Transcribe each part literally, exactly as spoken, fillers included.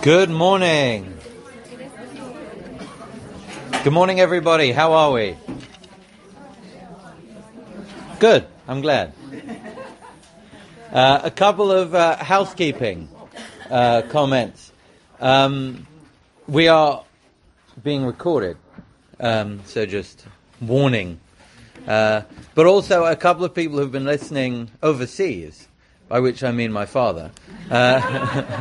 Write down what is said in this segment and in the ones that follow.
Good morning. Good morning, everybody. How are we? Good. I'm glad. Uh, a couple of uh, housekeeping uh, comments. Um, we are being recorded, um, so just warning. Uh, but also a couple of people who've been listening overseas, by which I mean my father, uh,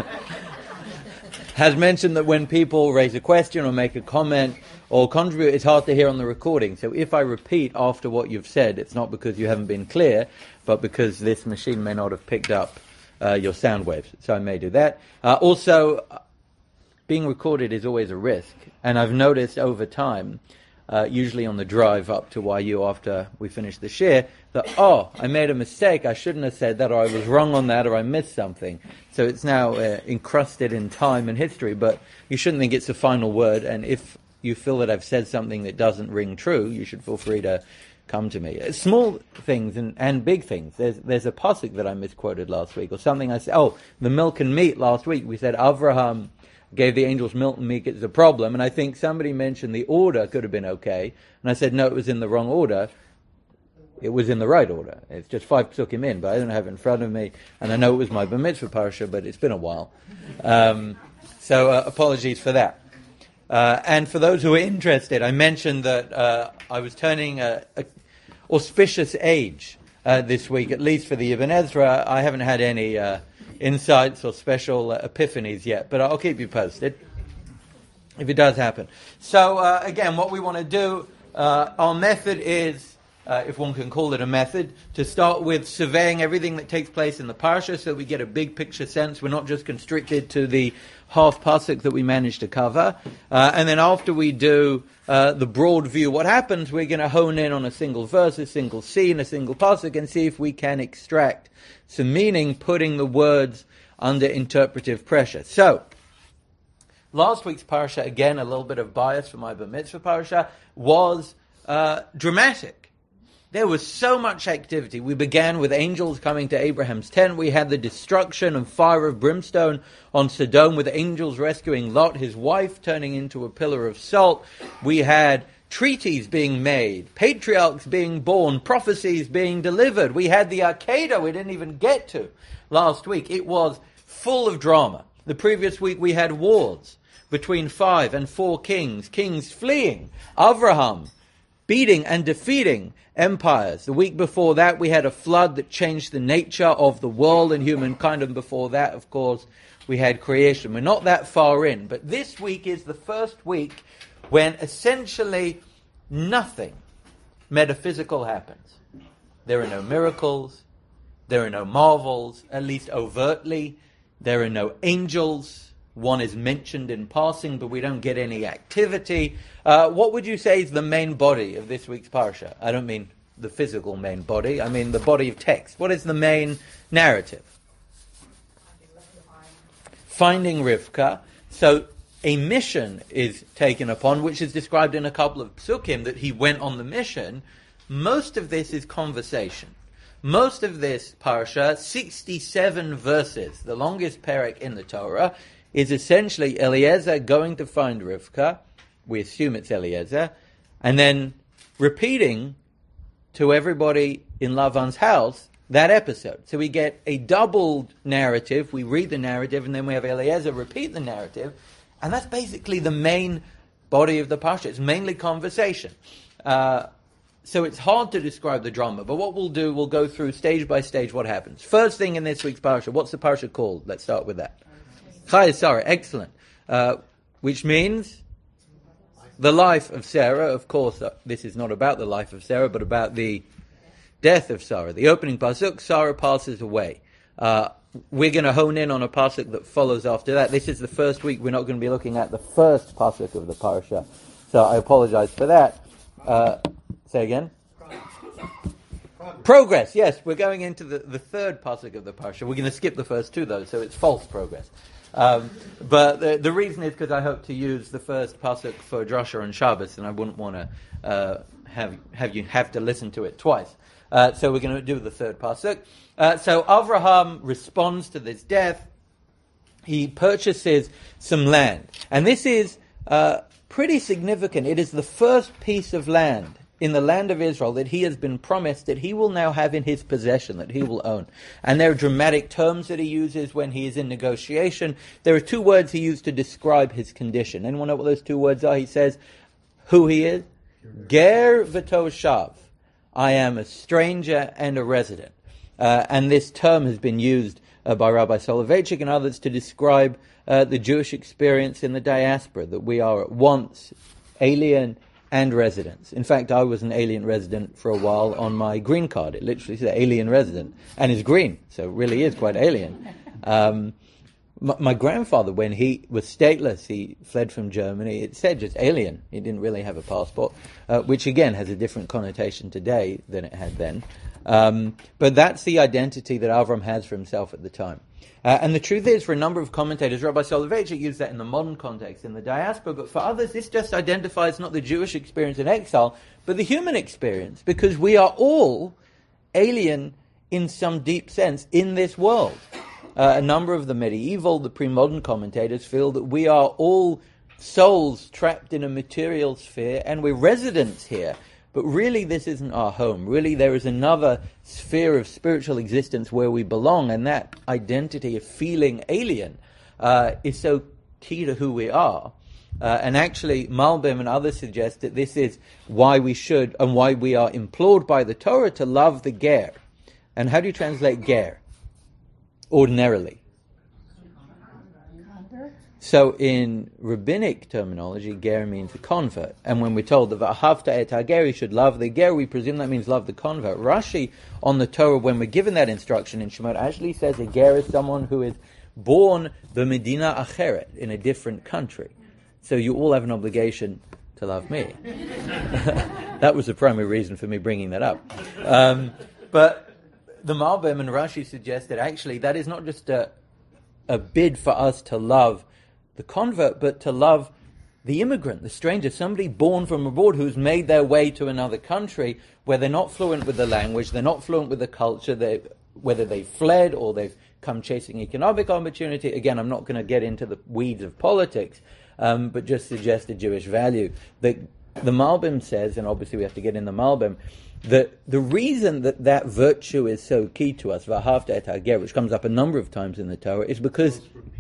has mentioned that when people raise a question or make a comment or contribute, it's hard to hear on the recording. So if I repeat after what you've said, it's not because you haven't been clear, but because this machine may not have picked up uh, your sound waves. So I may do that. Uh, also, being recorded is always a risk. And I've noticed over time, uh, usually on the drive up to Y U after we finish the shir, that, oh, I made a mistake, I shouldn't have said that, or I was wrong on that, or I missed something. So it's now uh, encrusted in time and history, but you shouldn't think it's a final word, and if you feel that I've said something that doesn't ring true, you should feel free to come to me. Small things and, and big things. There's there's a pasuk that I misquoted last week, or something I said, oh, the milk and meat last week, we said Avraham gave the angels milk and meat, it's a problem, and I think somebody mentioned the order could have been okay, and I said, no, it was in the wrong order. It was in the right order. It's just five psukim in, but I don't have it in front of me, and I know it was my Bar Mitzvah Parsha, but it's been a while. Um, so uh, apologies for that. Uh, and for those who are interested, I mentioned that uh, I was turning a, a auspicious age uh, this week, at least for the Ibn Ezra. I haven't had any uh, insights or special uh, epiphanies yet, but I'll keep you posted if it does happen. So uh, again, what we want to do, uh, our method is, Uh, if one can call it a method, to start with surveying everything that takes place in the parsha so we get a big picture sense. We're not just constricted to the half pasuk that we managed to cover. Uh, and then after we do uh, the broad view, what happens, we're going to hone in on a single verse, a single scene, a single pasuk, and see if we can extract some meaning, putting the words under interpretive pressure. So, last week's parsha, again, a little bit of bias for my Bar Mitzvah parsha, was uh, dramatic. There was so much activity. We began with angels coming to Abraham's tent. We had the destruction and fire of brimstone on Sodom, with angels rescuing Lot, his wife, turning into a pillar of salt. We had treaties being made, patriarchs being born, prophecies being delivered. We had the Akedah we didn't even get to last week. It was full of drama. The previous week we had wars between five and four kings, kings fleeing, Avraham beating and defeating empires. The week before that, we had a flood that changed the nature of the world and humankind, and before that, of course, we had creation. We're not that far in, but this week is the first week when essentially nothing metaphysical happens. There are no miracles, there are no marvels, at least overtly, there are no angels. One is mentioned in passing, but we don't get any activity. Uh, what would you say is the main body of this week's parsha? I don't mean the physical main body. I mean the body of text. What is the main narrative? Finding Rivka. So a mission is taken upon, which is described in a couple of psukim, that he went on the mission. Most of this is conversation. Most of this parsha, sixty-seven verses, the longest perek in the Torah, is essentially Eliezer going to find Rivka, we assume it's Eliezer, and then repeating to everybody in Lavan's house that episode. So we get a doubled narrative, we read the narrative, and then we have Eliezer repeat the narrative, and that's basically the main body of the parsha. It's mainly conversation. Uh, so it's hard to describe the drama, but what we'll do, we'll go through stage by stage what happens. First thing in this week's parsha, what's the parsha called? Let's start with that. Chayei Sarah, excellent. Uh, which means the life of Sarah. Of course, uh, this is not about the life of Sarah, but about the death of Sarah. The opening pasuk, Sarah passes away. Uh, we're going to hone in on a pasuk that follows after that. This is the first week. We're not going to be looking at the first pasuk of the parsha, so I apologize for that. Uh, say again? Progress. Progress, yes. We're going into the, the third pasuk of the parsha. We're going to skip the first two, though, so it's false progress. Um, but the, the reason is because I hope to use the first pasuk for Drasha and Shabbos, and I wouldn't want to uh, have have you have to listen to it twice. Uh, so we're going to do the third pasuk. Uh, so Avraham responds to this death. he purchases some land. And this is uh, pretty significant. It is the first piece of land in the land of Israel that he has been promised that he will now have in his possession, that he will own. And there are dramatic terms that he uses when he is in negotiation. There are two words he used to describe his condition. Anyone know what those two words are? He says who he is. Ger v'toshav. I am a stranger and a resident. Uh, and this term has been used uh, by Rabbi Soloveitchik and others to describe uh, the Jewish experience in the diaspora, that we are at once alien and residents. In fact, I was an alien resident for a while on my green card. It literally said alien resident, and it's green, so it really is quite alien. Um, my, my grandfather, when he was stateless, he fled from Germany, it said just alien. He didn't really have a passport, uh, which again has a different connotation today than it had then. Um, but that's the identity that Avram has for himself at the time. Uh, and the truth is, for a number of commentators, Rabbi Soloveitchik used that in the modern context, in the diaspora, but for others, this just identifies not the Jewish experience in exile, but the human experience, because we are all alien in some deep sense in this world. Uh, a number of the medieval, the pre-modern commentators feel that we are all souls trapped in a material sphere, and we're residents here. But really, this isn't our home. Really, there is another sphere of spiritual existence where we belong, and that identity of feeling alien uh, is so key to who we are. Uh, and actually, Malbim and others suggest that this is why we should, and why we are implored by the Torah to love the ger. And how do you translate ger? Ordinarily. So in rabbinic terminology, ger means a convert. And when we're told that v'ahavta et hager, you should love the ger, we presume that means love the convert. Rashi on the Torah, when we're given that instruction in Shemot, actually says a ger is someone who is born b'medina acheret, in a different country. So you all have an obligation to love me. That was the primary reason for me bringing that up. Um, but the Malbim and Rashi suggest that actually that is not just a, a bid for us to love the convert, but to love the immigrant, the stranger, somebody born from abroad who's made their way to another country where they're not fluent with the language, they're not fluent with the culture, they, whether they've fled or they've come chasing economic opportunity. Again, I'm not going to get into the weeds of politics, um, but just suggest a Jewish value. The, the Malbim says, and obviously we have to get in the Malbim, that the reason that that virtue is so key to us, v'ahavta et hager, which comes up a number of times in the Torah, is because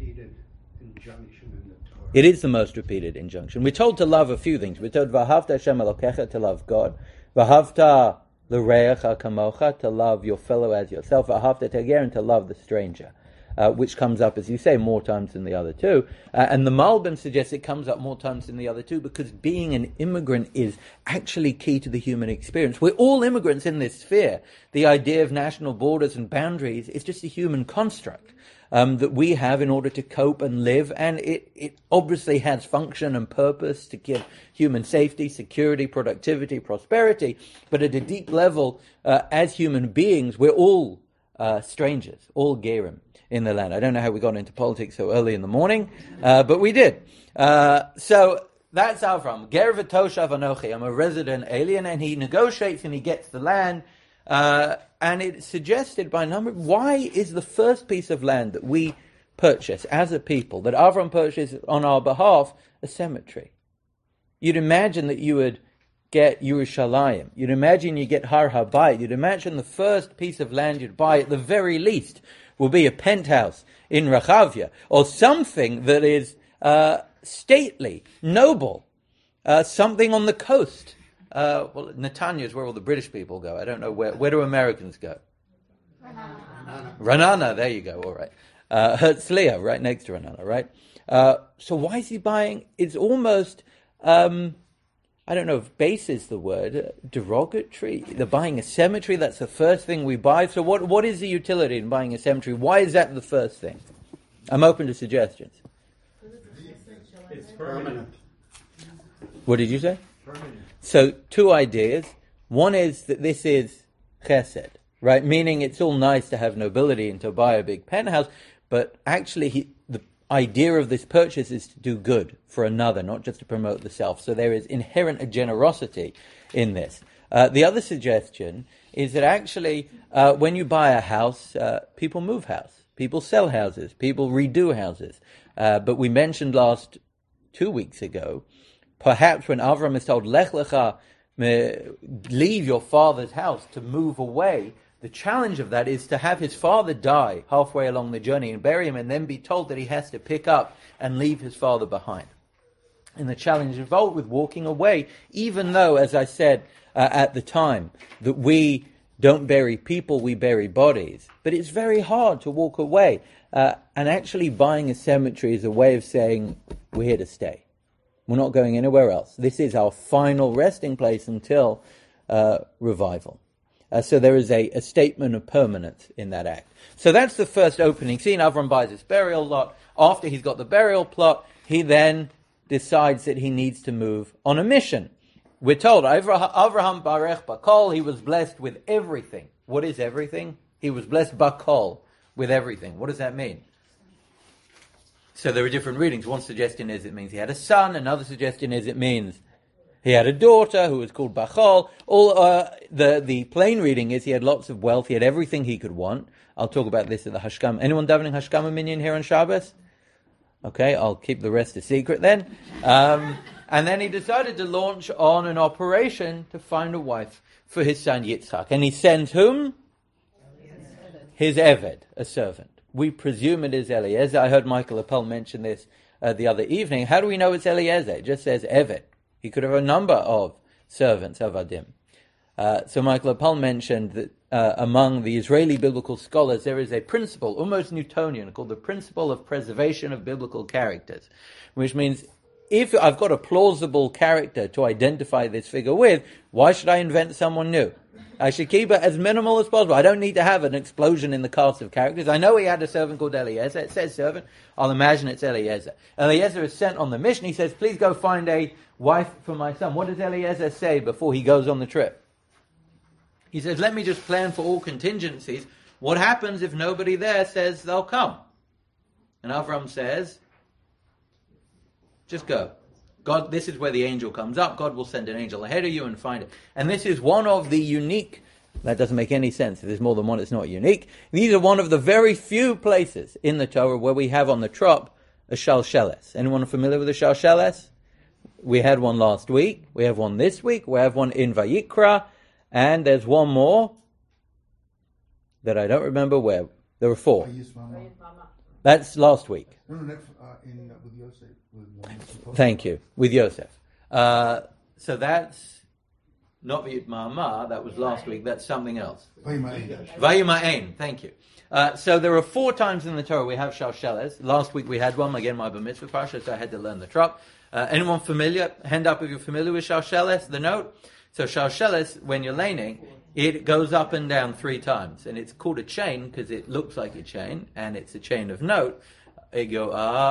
it is the most repeated injunction. We're told to love a few things. We're told, v'ahavta Hashem Elokecha, to love God. V'ahavta l'reacha kamocha, to love your fellow as yourself. V'ahavta teger, and to love the stranger. Uh, which comes up, as you say, more times than the other two. Uh, and the Malbim suggests it comes up more times than the other two because being an immigrant is actually key to the human experience. We're all immigrants in this sphere. The idea of national borders and boundaries is just a human construct um, that we have in order to cope and live, and it, it obviously has function and purpose to give human safety, security, productivity, prosperity, but at a deep level, uh, as human beings, we're all uh, strangers, all gerim in the land. I don't know how we got into politics so early in the morning, uh, but we did. Uh, so that's Avram. Ger v'toshav anochi. I'm a resident alien, and he negotiates and he gets the land. Uh, and it's suggested by a number. Why is the first piece of land that we purchase as a people, that Avram purchases on our behalf, a cemetery? You'd imagine that you would get Yerushalayim. You'd imagine you get Har Habayit. You'd imagine the first piece of land you'd buy, at the very least, will be a penthouse in Rechavia, or something that is uh, stately, noble, uh, something on the coast. Uh, well, Netanya is where all the British people go. I don't know where. Where do Americans go? Ranana. Ranana, there you go. All right. Uh, Herzliya, right next to Ranana, right? Uh, so why is he buying? It's almost, um, I don't know if base is the word, uh, derogatory. They're buying a cemetery. That's the first thing we buy. So what? What is the utility in buying a cemetery? Why is that the first thing? I'm open to suggestions. It's permanent. What did you say? Permanent. So two ideas. One is that this is chesed, right? Meaning it's all nice to have nobility and to buy a big penthouse, but actually he, the idea of this purchase is to do good for another, not just to promote the self. So there is inherent a generosity in this. Uh, the other suggestion is that actually uh, when you buy a house, uh, people move house. People sell houses. People redo houses. Uh, but we mentioned last two weeks ago, perhaps when Avram is told, Lech lecha, leave your father's house to move away, the challenge of that is to have his father die halfway along the journey and bury him and then be told that he has to pick up and leave his father behind. And the challenge involved with walking away, even though, as I said uh, at the time, that we don't bury people, we bury bodies. But it's very hard to walk away. Uh, and actually buying a cemetery is a way of saying, we're here to stay. We're not going anywhere else. This is our final resting place until uh, revival. Uh, so there is a, a statement of permanence in that act. So that's the first opening scene. Avram buys his burial lot. After he's got the burial plot, he then decides that he needs to move on a mission. We're told, Avraham Barech Bakol, he was blessed with everything. What is everything? He was blessed Bakol, with everything. What does that mean? So there are different readings. One suggestion is it means he had a son. Another suggestion is it means he had a daughter who was called Bachol. All uh, the the plain reading is he had lots of wealth. He had everything he could want. I'll talk about this at the Hashkam. Anyone davening Hashkama minyan here on Shabbos? Okay, I'll keep the rest a secret then. Um, and then he decided to launch on an operation to find a wife for his son Yitzchak. And he sends whom? His Eved, a servant. We presume it is Eliezer. I heard Michael Appel mention this uh, the other evening. How do we know it's Eliezer? It just says Eved. He could have a number of servants, Avadim. Uh, so Michael Appel mentioned that uh, among the Israeli biblical scholars there is a principle, almost Newtonian, called the principle of preservation of biblical characters, which means if I've got a plausible character to identify this figure with, why should I invent someone new? I should keep it as minimal as possible. I don't need to have an explosion in the cast of characters. I know he had a servant called Eliezer. It says servant. I'll imagine it's Eliezer. Eliezer is sent on the mission. He says, please go find a wife for my son. What does Eliezer say before he goes on the trip? He says, let me just plan for all contingencies. What happens if nobody there says they'll come? And Avram says, just go. God, this is where the angel comes up. God will send an angel ahead of you and find it. And this is one of the unique, that doesn't make any sense. If there's more than one, it's not unique. These are one of the very few places in the Torah where we have on the trop a shalsheles. Anyone familiar with a shalsheles? We had one last week. We have one this week. We have one in Vayikra. And there's one more that I don't remember where. There were four. That's last week. No, no, that's uh, in, uh, with Yosef. With Thank you. With Yosef. Uh, so that's not V'yit Ma'amah, that was last week, that's something else. Vayima'en, thank you. Uh, so there are four times in the Torah we have Shalsheles. Last week we had one, again, my Bar Mitzvah Parsha, so I had to learn the trop. Uh, anyone familiar? Hand up if you're familiar with Shalsheles, the note. So Shalsheles, when you're laning, it goes up and down three times. And it's called a chain because it looks like a chain, and it's a chain of note. You go,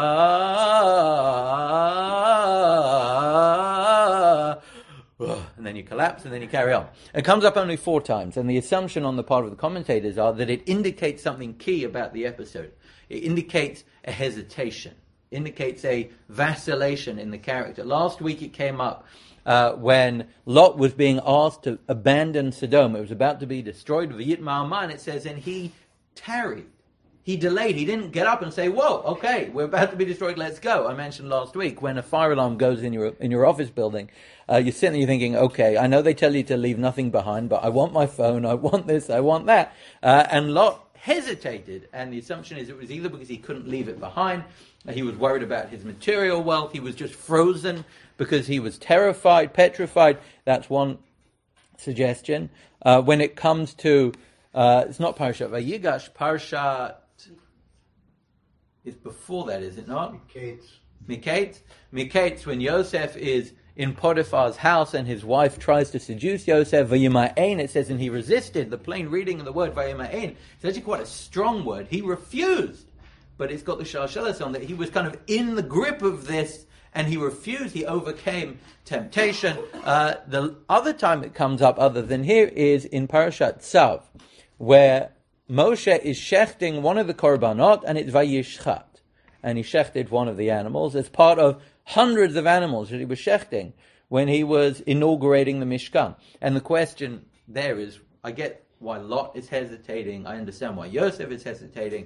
ah, and then you collapse, and then you carry on. It comes up only four times, and the assumption on the part of the commentators are that it indicates something key about the episode. It indicates a hesitation, indicates a vacillation in the character. Last week it came up uh, when Lot was being asked to abandon Sodom. It was about to be destroyed with V'yit Ma'amah, and it says, and he tarried. He delayed. He didn't get up and say, whoa, okay, we're about to be destroyed, let's go. I mentioned last week, when a fire alarm goes in your in your office building, uh, you're sitting there you're thinking, okay, I know they tell you to leave nothing behind, but I want my phone, I want this, I want that. Uh, and Lot hesitated, and the assumption is it was either because he couldn't leave it behind, he was worried about his material wealth, he was just frozen because he was terrified, petrified. That's one suggestion. Uh, when it comes to, uh, it's not Parshat Vayigash, Parshat... It's before that, is it not? Miketz. Miketz. Miketz, when Yosef is in Potiphar's house and his wife tries to seduce Yosef, Vayima'en, it says, and he resisted. The plain reading of the word Vayima'en, it's actually quite a strong word. He refused. But it's got the Shalsheles on that. He was kind of in the grip of this and he refused. He overcame temptation. Uh, the other time it comes up other than here is in Parashat Tzav, where Moshe is shechting one of the korbanot, and it's vayishchat. And he shechted one of the animals as part of hundreds of animals that he was shechting when he was inaugurating the Mishkan. And the question there is, I get why Lot is hesitating, I understand why Yosef is hesitating.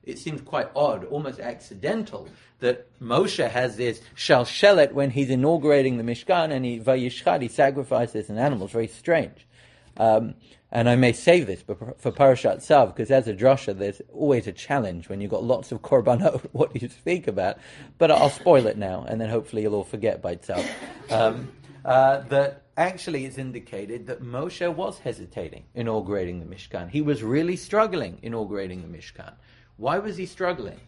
it seems quite odd, almost accidental, that Moshe has this shalshelet when he's inaugurating the Mishkan, and he vayishchad, he sacrifices an animal. It's very strange. Um, and I may save this for Parashat Tzav, because as a drasha, there's always a challenge when you've got lots of korbanot, what do you speak about? But I'll spoil it now, and then hopefully you'll all forget by Tzav. Um, uh, that actually it's indicated that Moshe was hesitating inaugurating the Mishkan. He was really struggling inaugurating the Mishkan. Why was he struggling?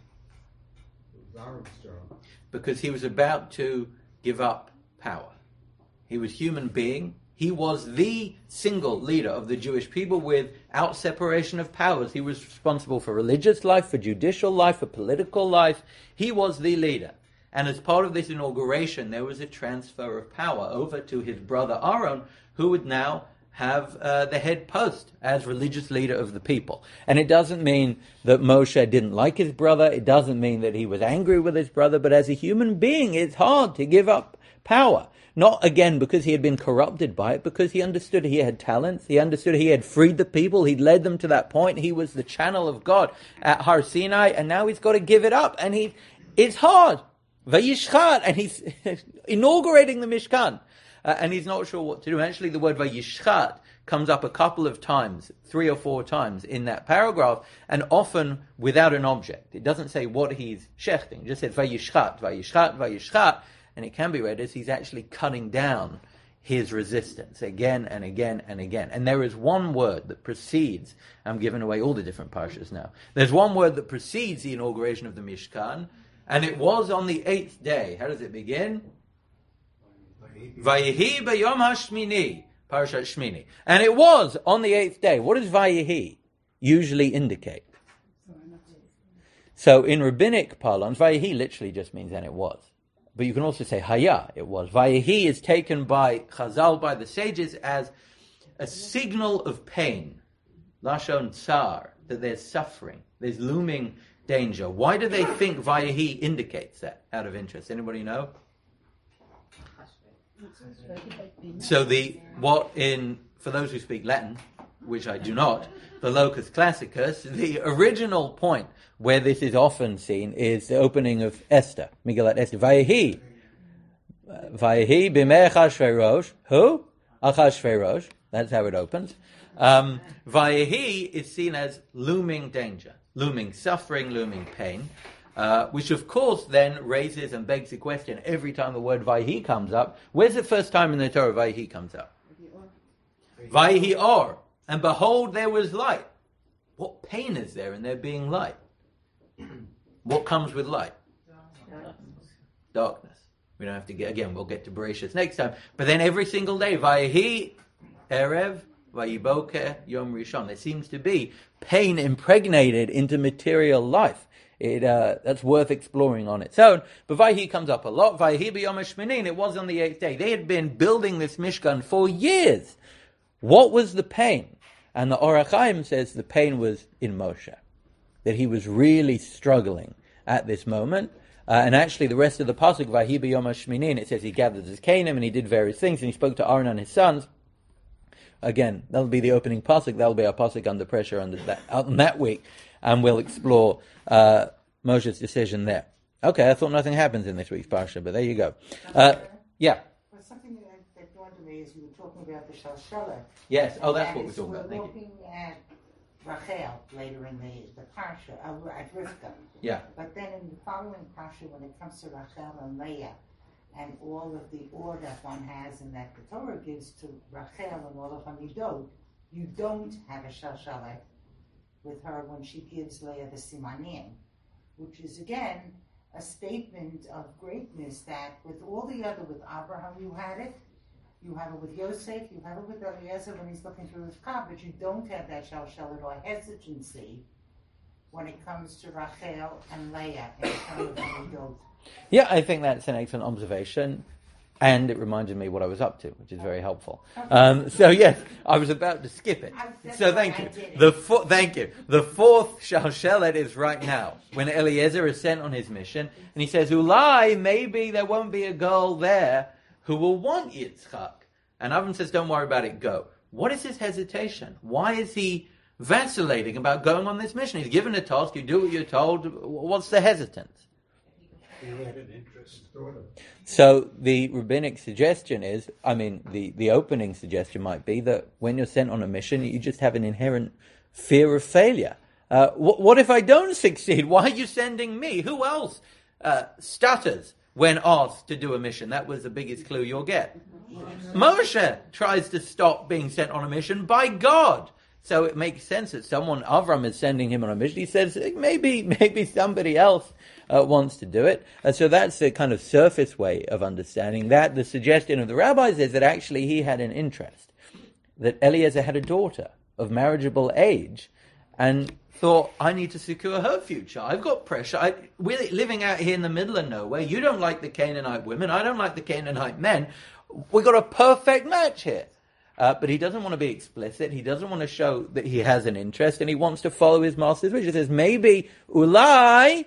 Because he was about to give up power. He was human being. He was the single leader of the Jewish people without separation of powers. He was responsible for religious life, for judicial life, for political life. He was the leader. And as part of this inauguration, there was a transfer of power over to his brother Aaron, who would now have uh, the head post as religious leader of the people. And it doesn't mean that Moshe didn't like his brother. It doesn't mean that he was angry with his brother. But as a human being, it's hard to give up power. Not, again, because he had been corrupted by it, because he understood he had talents. He understood he had freed the people. He'd led them to that point. He was the channel of God at Har Sinai, and now he's got to give it up. And he, it's hard. Vayishchad, and he's inaugurating the Mishkan. Uh, and he's not sure what to do. Actually, the word vayishchad comes up a couple of times, three or four times in that paragraph, and often without an object. It doesn't say what he's shechting. It just says vayishchad, vayishchad, vayishchad, and it can be read as he's actually cutting down his resistance again and again and again. And there is one word that precedes, I'm giving away all the different parshas now, there's one word that precedes the inauguration of the Mishkan, and it was on the eighth day. How does it begin? Vayehi b'yom hashmini, Parashat Shmini. And it was on the eighth day. What does Vayehi usually indicate? So in rabbinic parlance, Vayehi literally just means and it was. But you can also say Haya, it was. Vayehi is taken by Chazal, by the sages, as a signal of pain. Lashon tsar, that there's suffering, there's looming danger. Why do they think Vayehi indicates that, out of interest? Anybody know? So the what in for those who speak Latin, which I do not, the locus classicus, the original point where this is often seen is the opening of Esther, Megillat Esther. Vayehi, Vayehi b'mei Achashverosh. Who? Achashverosh. That's how it opens. Um, Vayehi is seen as looming danger, looming suffering, looming pain. Uh, which of course then raises and begs the question every time the word Vayhi comes up. Where's the first time in the Torah Vayhi comes up? Vayhi or. And behold, there was light. What pain is there in there being light? What comes with light? Darkness. Darkness. We don't have to get, again, we'll get to Bereshit next time. But then every single day, Vayhi Erev, Vayiboker, Yom Rishon. There seems to be pain impregnated into material life. It uh, that's worth exploring on its own. But Vayhi comes up a lot. Vayhi b'yom hashmini, it was on the eighth day. They had been building this Mishkan for years. What was the pain? And the Orach Chaim says the pain was in Moshe, that he was really struggling at this moment. Uh, and actually, the rest of the pasuk Vayhi b'yom hashmini, it says he gathered his Kenim and he did various things and he spoke to Aaron and his sons. Again, that'll be the opening pasuk. That'll be our pasuk under pressure under that, on that week. And we'll explore uh, Moshe's decision there. Okay, I thought nothing happens in this week's parsha, but there you go. Uh, yeah. Well, something that, that dawned on me is you were talking about the Shalshelet. Yes. Oh, that's what we're talking about. Thank you. We're looking at Rachel later in the, the parsha, uh, at Rivka. Yeah. But then in the following parsha, when it comes to Rachel and Leah, and all of the order that one has and that the Torah gives to Rachel and all of Hamidot, you don't have a Shalshelet with her when she gives Leah the Simanim, which is again a statement of greatness that with all the other, with Abraham you had it, you have it with Yosef, you have it with Eliezer when he's looking through his car, but you don't have that shalshelet or hesitancy when it comes to Rachel and Leah in terms of Hamidot. Yeah, I think that's an excellent observation. And it reminded me what I was up to, which is very helpful. Um, so yes, I was about to skip it. So thank you. The fo- thank you. The fourth Shalshelet is right now, when Eliezer is sent on his mission, and he says, Ulai, maybe there won't be a girl there who will want Yitzchak. And Avram says, don't worry about it, go. What is his hesitation? Why is he vacillating about going on this mission. He's given a task, you do what you're told. What's the hesitance? He had an interest. So the rabbinic suggestion is, I mean, the, the opening suggestion might be that when you're sent on a mission, you just have an inherent fear of failure. Uh, wh- what if I don't succeed? Why are you sending me? Who else uh, stutters when asked to do a mission? That was the biggest clue you'll get. Moshe tries to stop being sent on a mission by God. So it makes sense that someone, Avram, is sending him on a mission. He says, maybe maybe somebody else uh, wants to do it. And so that's the kind of surface way of understanding that. The suggestion of the rabbis is that actually he had an interest, that Eliezer had a daughter of marriageable age, and thought, I need to secure her future. I've got pressure. I, we're living out here in the middle of nowhere. You don't like the Canaanite women. I don't like the Canaanite men. We've got a perfect match here. Uh, but he doesn't want to be explicit. He doesn't want to show that he has an interest, and he wants to follow his master's wish. He says, maybe, ulai,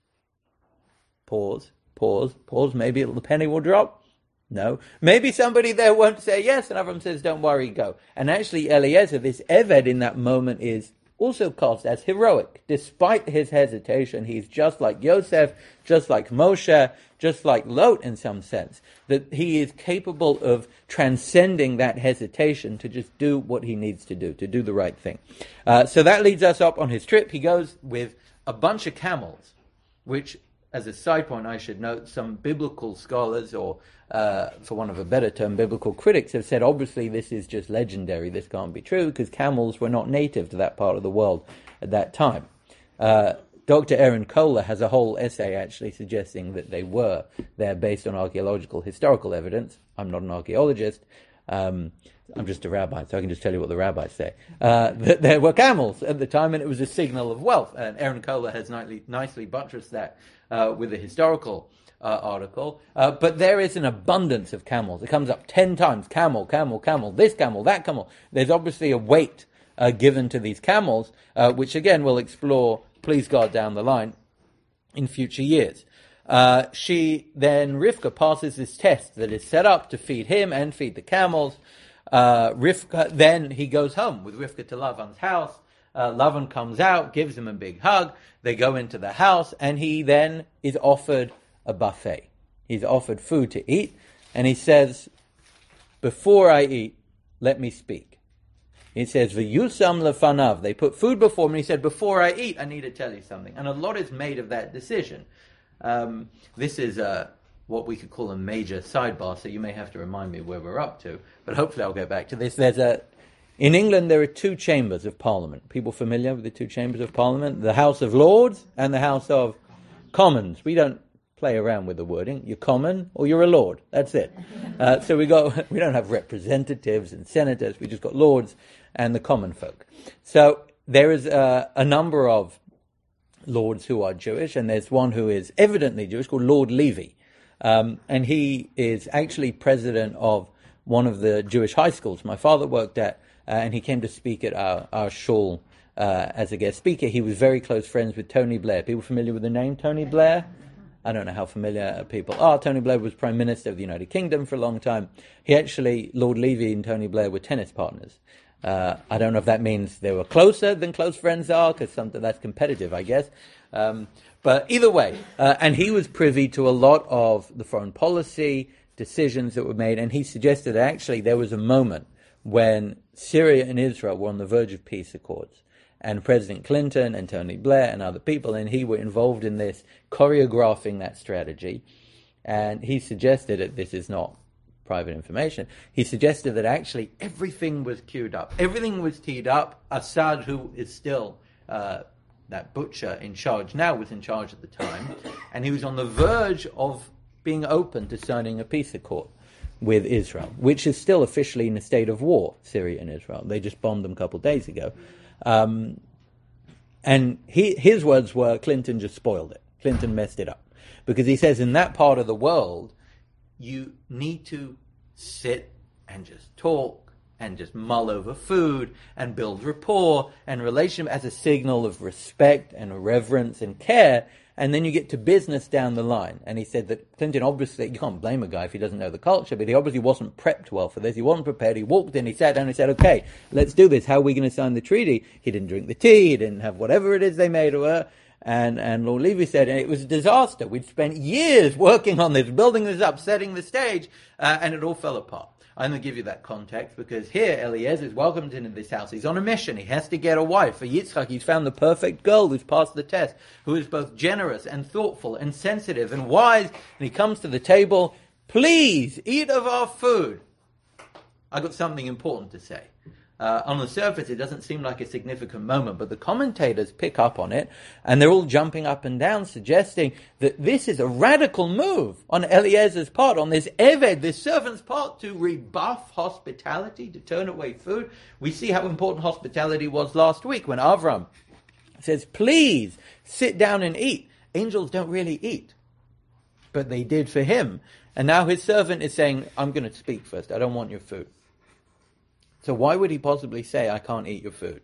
pause, pause, pause, maybe the penny will drop. No. Maybe somebody there won't say yes, and Avram says, don't worry, go. And actually, Eliezer, this Eved in that moment, is also cast as heroic. Despite his hesitation, he's just like Yosef, just like Moshe, just like Lot in some sense, that he is capable of transcending that hesitation to just do what he needs to do, to do the right thing. Uh, so that leads us up on his trip. He goes with a bunch of camels, which, as a side point, I should note, some biblical scholars, or uh, for want of a better term, biblical critics, have said, obviously this is just legendary, this can't be true, because camels were not native to that part of the world at that time. Uh, Doctor Aaron Kohler has a whole essay actually suggesting that they were there based on archaeological historical evidence. I'm not an archaeologist. Um, I'm just a rabbi, so I can just tell you what the rabbis say. Uh, that there were camels at the time, and it was a signal of wealth. And Aaron Kohler has nicely, nicely buttressed that uh, with a historical uh, article. Uh, but there is an abundance of camels. It comes up ten times. Camel, camel, camel, this camel, that camel. There's obviously a weight uh, given to these camels, uh, which again we'll explore, please God, down the line in future years. Uh, she then, Rivka, passes this test that is set up to feed him and feed the camels. Uh, Rivka, then he goes home with Rivka to Lavan's house. Uh, Lavan comes out, gives him a big hug. They go into the house, and he then is offered a buffet. He's offered food to eat, and he says, before I eat, let me speak. He says, V'yusam lefanav. They put food before me. He said, before I eat, I need to tell you something. And a lot is made of that decision. Um, this is uh, what we could call a major sidebar, so you may have to remind me where we're up to. But hopefully I'll go back to this. There's a In England, there are two chambers of Parliament. People familiar with the two chambers of Parliament? The House of Lords and the House of Commons. We don't play around with the wording. You're common or you're a lord. That's it. Uh, so we got we don't have representatives and senators. We just got lords and the common folk. So there is uh, a number of lords who are Jewish, and there's one who is evidently Jewish called Lord Levy. Um, and he is actually president of one of the Jewish high schools my father worked at, uh, and he came to speak at our, our shul uh, as a guest speaker. He was very close friends with Tony Blair. People familiar with the name Tony Blair? I don't know how familiar people are. Tony Blair was Prime Minister of the United Kingdom for a long time. He actually, Lord Levy and Tony Blair were tennis partners. Uh, I don't know if that means they were closer than close friends are, because something that's competitive, I guess. Um, but either way, uh, and he was privy to a lot of the foreign policy decisions that were made, and he suggested that actually there was a moment when Syria and Israel were on the verge of peace accords, and President Clinton and Tony Blair and other people and he were involved in this, choreographing that strategy. And he suggested that this is not private information. He suggested that actually everything was queued up. Everything was teed up. Assad, who is still uh, that butcher in charge now, was in charge at the time. And he was on the verge of being open to signing a peace accord with Israel, which is still officially in a state of war, Syria and Israel. They just bombed them a couple of days ago. Um, and he, his words were, Clinton just spoiled it. Clinton messed it up. Because he says in that part of the world, you need to sit and just talk and just mull over food and build rapport and relationship as a signal of respect and reverence and care. and then you get to business down the line. And he said that Clinton, obviously, you can't blame a guy if he doesn't know the culture, but he obviously wasn't prepped well for this. He wasn't prepared. He walked in, he sat down, he said, okay, let's do this. How are we going to sign the treaty? He didn't drink the tea, he didn't have whatever it is they made of her. And, and Lord Levy said, and it was a disaster. We'd spent years working on this, building this up, setting the stage, uh, and it all fell apart. I'm going to give you that context because here Eliezer is welcomed into this house. He's on a mission. He has to get a wife. For Yitzchak, he's found the perfect girl who's passed the test, who is both generous and thoughtful and sensitive and wise. And he comes to the table, please eat of our food. I've got something important to say. Uh, on the surface, it doesn't seem like a significant moment, but the commentators pick up on it, and they're all jumping up and down, suggesting that this is a radical move on Eliezer's part, on this Eved, this servant's part, to rebuff hospitality, to turn away food. We see how important hospitality was last week when Avram says, please sit down and eat. Angels don't really eat, but they did for him. And now his servant is saying, I'm going to speak first. I don't want your food. So why would he possibly say, I can't eat your food?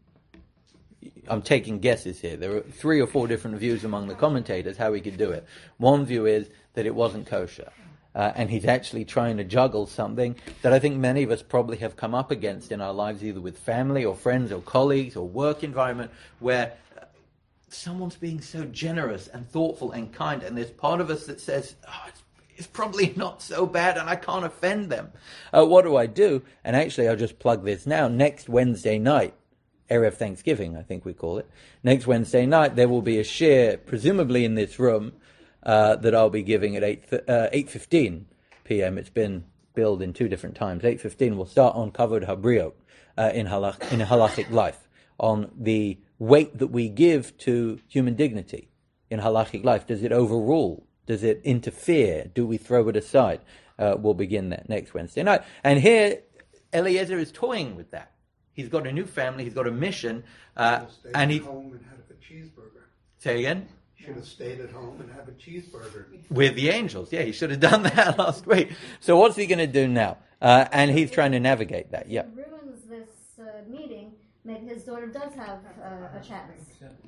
I'm taking guesses here. There are three or four different views among the commentators how he could do it. One view is that it wasn't kosher. Uh, and he's actually trying to juggle something that I think many of us probably have come up against in our lives, either with family or friends or colleagues or work environment, where someone's being so generous and thoughtful and kind, and there's part of us that says, oh, it's It's probably not so bad and I can't offend them. Uh, what do I do? And actually, I'll just plug this now. Next Wednesday night, Erev Thanksgiving, I think we call it. Next Wednesday night, there will be a shir, presumably in this room, uh, that I'll be giving at eight fifteen p.m. It's been billed in two different times. eight fifteen, we'll start on Kavod Habriot uh, in, halach, in halachic life, on the weight that we give to human dignity in halachic life. Does it overrule? Does it interfere? Do we throw it aside? Uh, we'll begin that next Wednesday night. And here, Eliezer is toying with that. He's got a new family. He's got a mission. Uh, and he home and had a cheeseburger. Say again? Should have stayed at home and have a cheeseburger. With the angels. Yeah, he should have done that last week. So what's he going to do now? Uh, and he's trying to navigate that. Yeah. It ruins this uh, meeting. Maybe his daughter does have uh, a chance.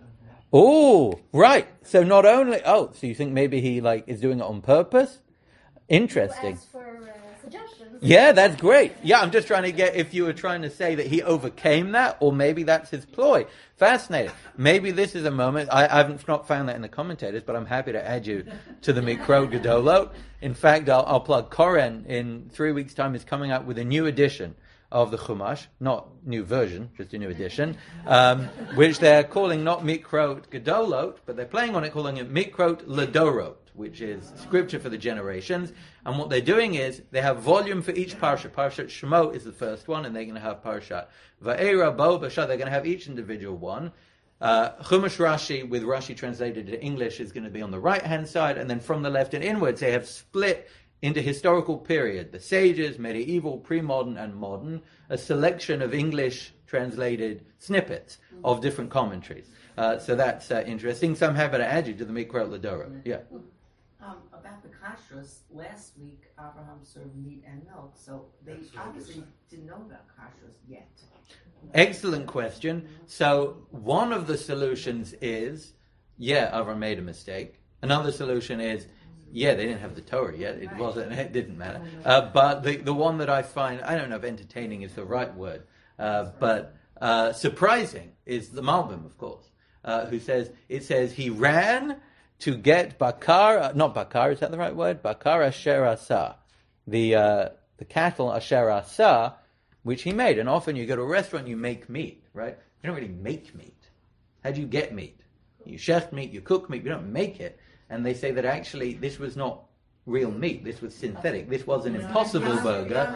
Oh, right. So not only, oh, so you think maybe he like is doing it on purpose? Interesting. Ask for uh, suggestions. Yeah, that's great. Yeah, I'm just trying to get if you were trying to say that he overcame that, or maybe that's his ploy. Fascinating. Maybe this is a moment, I, I've not found that in the commentators, but I'm happy to add you to the Mikrot Gedolot. In fact, I'll, I'll plug Koren in three weeks' time is coming out with a new edition of the Chumash, not new version, just a new edition, um, which they're calling not Mikrot Gedolot, but they're playing on it, calling it Mikrot Ledorot, which is scripture for the generations. And what they're doing is they have volume for each parsha. Parshat Shemot is the first one, and they're going to have Parshat Va'era, Bo, Basha. They're going to have each individual one. Uh, Chumash Rashi, with Rashi translated to English, is going to be on the right-hand side, and then from the left and inwards, they have split into historical period, the sages, medieval, pre-modern, and modern, a selection of English translated snippets of different commentaries. Uh, so that's uh, interesting. So I'm happy to add you to the Mikrot Ledorot. Yeah. Um, about the kashrus, last week Abraham served meat and milk, so they obviously didn't know about kashrus yet. Excellent question. So one of the solutions is, yeah, Abraham made a mistake. Another solution is, yeah, they didn't have the Torah yet. It wasn't. It didn't matter. Uh, but the the one that I find, I don't know if entertaining is the right word, uh, but uh, surprising is the Malbim, of course, uh, who says it says he ran to get bakar, not bakar, is that the right word? Bakar asher asa, the uh, the cattle asher asa, which he made. And often you go to a restaurant, you make meat, right? You don't really make meat. How do you get meat? You chef meat, you cook meat, you don't make it. And they say that actually this was not real meat. This was synthetic. This was an impossible burger.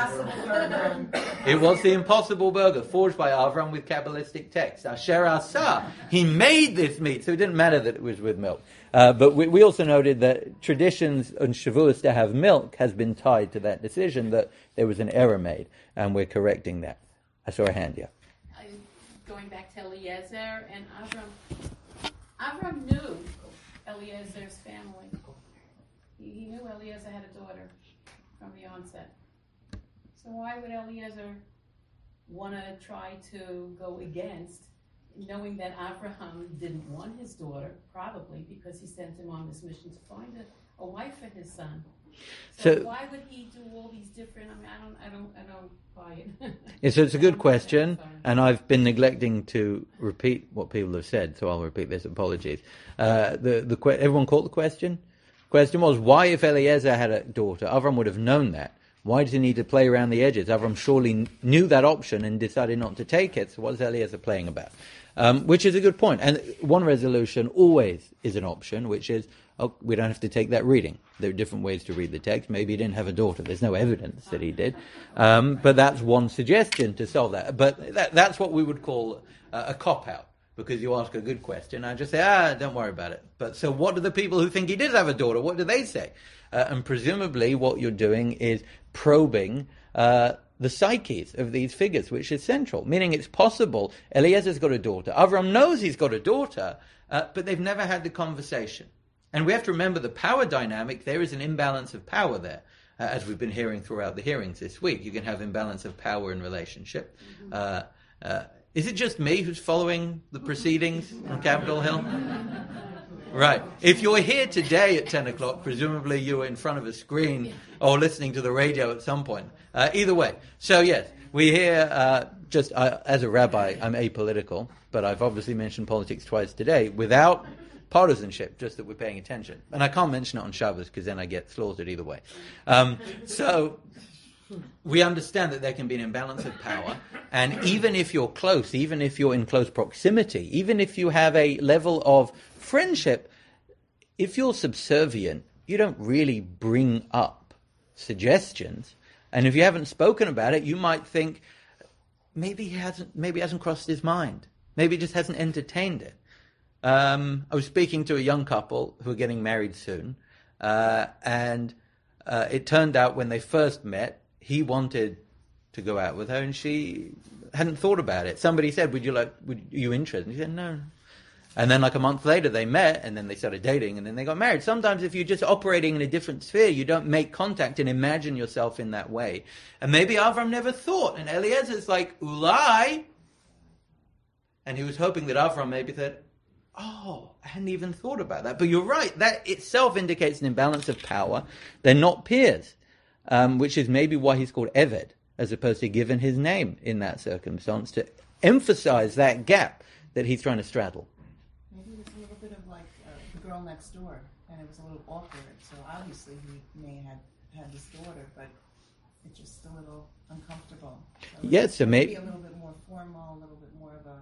It was the impossible burger forged by Avram with Kabbalistic text. Asher Asa. He made this meat, so it didn't matter that it was with milk. Uh, but we, we also noted that traditions on Shavuos to have milk has been tied to that decision, that there was an error made, and we're correcting that. I saw a hand, yeah. I, going back to Eliezer and Avram. Avram knew Eliezer's family. He, he knew Eliezer had a daughter from the onset. So why would Eliezer want to try to go against knowing that Abraham didn't want his daughter, probably because he sent him on this mission to find a, a wife for his son. So, So- why would he do all these different? I mean, I don't, I don't, I don't buy it. Yeah, so it's a good question, Sorry. and I've been neglecting to repeat what people have said, so I'll repeat this. Apologies. Uh, the the que- everyone caught the question. Question was, why, if Eliezer had a daughter, Avram would have known that. Why does he need to play around the edges? Avram surely knew that option and decided not to take it. So what is Eliezer playing about? Um, which is a good point. And one resolution always is an option, which is, oh, we don't have to take that reading. There are different ways to read the text. Maybe he didn't have a daughter. There's no evidence that he did. Um, but that's one suggestion to solve that. But that, that's what we would call uh, a cop-out. Because you ask a good question, I just say, ah, don't worry about it. But so what do the people who think he did have a daughter, what do they say? Uh, and presumably what you're doing is probing uh, the psyches of these figures, which is central. Meaning it's possible Eliezer's got a daughter. Avram knows he's got a daughter, uh, but they've never had the conversation. And we have to remember the power dynamic. There is an imbalance of power there, uh, as we've been hearing throughout the hearings this week. You can have imbalance of power in relationship. Uh, uh, Is it just me who's following the proceedings on Capitol Hill? Right. If you're here today at ten o'clock, presumably you were in front of a screen or listening to the radio at some point. Uh, either way. So yes, we hear, uh, just uh, as a rabbi, I'm apolitical, but I've obviously mentioned politics twice today without partisanship, just that we're paying attention. And I can't mention it on Shabbos because then I get slaughtered either way. Um, so... We understand that there can be an imbalance of power, and even if you're close, even if you're in close proximity, even if you have a level of friendship, if you're subservient, you don't really bring up suggestions, and if you haven't spoken about it, you might think maybe he hasn't, maybe it hasn't crossed his mind, maybe he just hasn't entertained it. Um, I was speaking to a young couple who are getting married soon, uh, and uh, it turned out when they first met, he wanted to go out with her, and she hadn't thought about it. Somebody said, "Would you like? Would are you interested?" And he said, "No." And then, like a month later, they met, and then they started dating, and then they got married. Sometimes, if you're just operating in a different sphere, you don't make contact and imagine yourself in that way. And maybe Avram never thought, and Eliezer's like, "Ulai," and he was hoping that Avram maybe said, "Oh, I hadn't even thought about that." But you're right; that itself indicates an imbalance of power. They're not peers. Um, which is maybe why he's called Eved, as opposed to given his name in that circumstance, to emphasize that gap that he's trying to straddle. Maybe it was a little bit of like uh, the girl next door, and it was a little awkward. So obviously he may have had this daughter, but it's just a little uncomfortable. So Yes, so maybe maybe... a little bit more formal, a little bit more of a...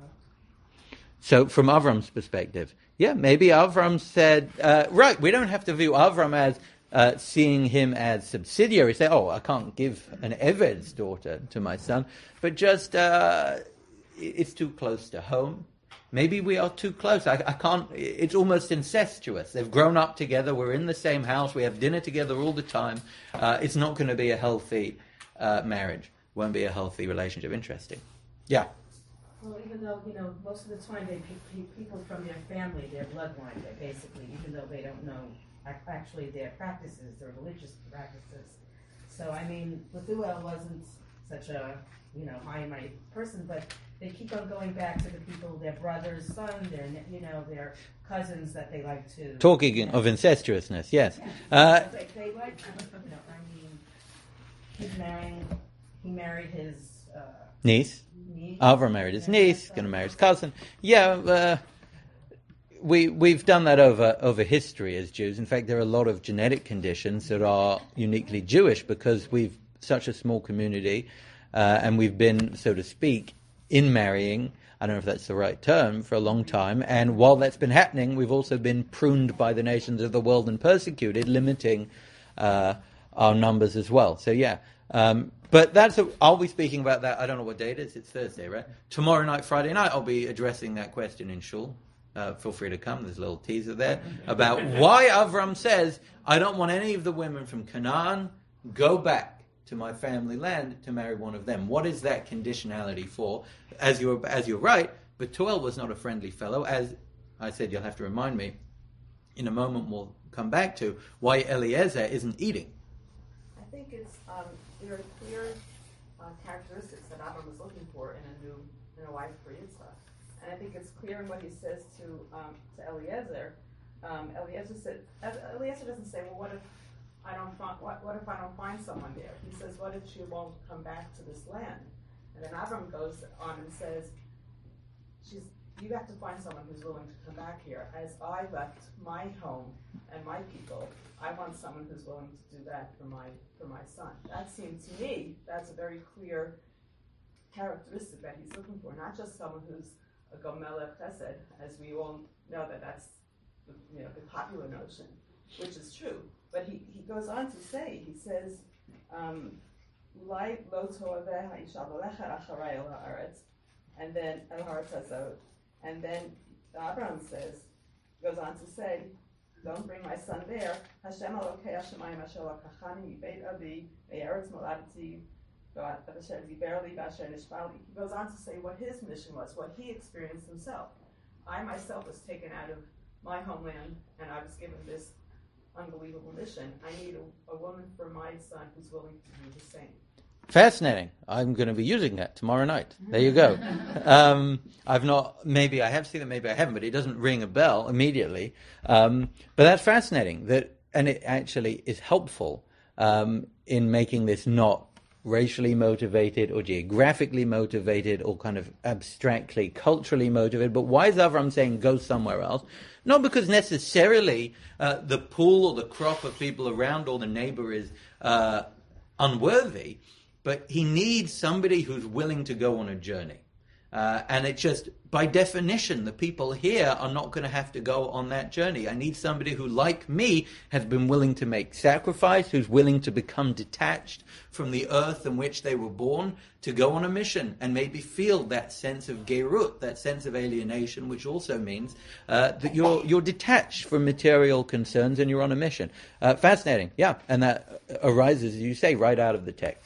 So from Avram's perspective, yeah, maybe Avram said, uh, right, we don't have to view Avram as Uh, seeing him as subsidiary, say, oh, I can't give an Eved's daughter to my son, but just uh, it's too close to home. Maybe we are too close. I, I can't. It's almost incestuous. They've grown up together. We're in the same house. We have dinner together all the time. Uh, it's not going to be a healthy uh, marriage. Won't be a healthy relationship. Interesting. Yeah. Well, even though, you know, most of the time they pick people from their family, their bloodline, they basically, even though they don't know actually their practices, their religious practices. So, I mean, Bethuel wasn't such a, you know, high and mighty person, but they keep on going back to the people, their brother's son, their, you know, their cousins that they like to... Talking you know, of incestuousness, yes. Yeah. Uh, so they, they like, you know, I mean, he's marrying, he married his... Uh, niece. niece. Avram married his niece, going to marry his cousin. Yeah, uh, we, we've done that over, over history as Jews. In fact, there are a lot of genetic conditions that are uniquely Jewish because we've such a small community uh, and we've been, so to speak, in marrying, I don't know if that's the right term, for a long time. And while that's been happening, we've also been pruned by the nations of the world and persecuted, limiting uh, our numbers as well. So yeah, um, but that's, a, I'll be speaking about that, I don't know what day it is, it's Thursday, right? Tomorrow night, Friday night, I'll be addressing that question in Shul. Uh, feel free to come. There's a little teaser there about why Avram says, I don't want any of the women from Canaan, go back to my family land to marry one of them. What is that conditionality for? As you're, as you're right, Bethuel was not a friendly fellow. As I said, you'll have to remind me, in a moment we'll come back to, why Eliezer isn't eating. I think it's um, there are clear uh, characteristics that Avram was looking for in a new in a wife for Yitzchak. And I think it's clear in what he says to um, to Eliezer. Um, Eliezer said, Eliezer doesn't say, well, what if I don't find, what, what if I don't find someone there? He says, what if she won't come back to this land? And then Avram goes on and says, she's, you have to find someone who's willing to come back here. As I left my home and my people, I want someone who's willing to do that for my for my son. That seems to me, that's a very clear characteristic that he's looking for, not just someone who's a gomelech chesed, as we all know that that's the, you know, the popular notion, which is true. But he, he goes on to say, he says, um, and then and then Abraham says, goes on to say, don't bring my son there. Hashem Elokei Hashemayim asher lakachani mibeit avi me'eretz moladati v'asher diber li v'asher nishbah li. He goes on to say what his mission was, what he experienced himself. I myself was taken out of my homeland, and I was given this unbelievable mission. I need a, a woman for my son who's willing to do the same. Fascinating. I'm going to be using that tomorrow night. There you go. Um, I've not, maybe I have seen it, maybe I haven't, but it doesn't ring a bell immediately. Um, but that's fascinating. That, and it actually is helpful um, in making this not racially motivated or geographically motivated or kind of abstractly culturally motivated. But why is Avram saying go somewhere else? Not because necessarily uh, the pool or the crop of people around or the neighbor is uh, unworthy, but he needs somebody who's willing to go on a journey. Uh, and it just, by definition, the people here are not going to have to go on that journey. I need somebody who, like me, has been willing to make sacrifice, who's willing to become detached from the earth in which they were born, to go on a mission and maybe feel that sense of gerut, that sense of alienation, which also means uh, that you're you're detached from material concerns and you're on a mission. Uh, fascinating, yeah, and that arises, as you say, right out of the text.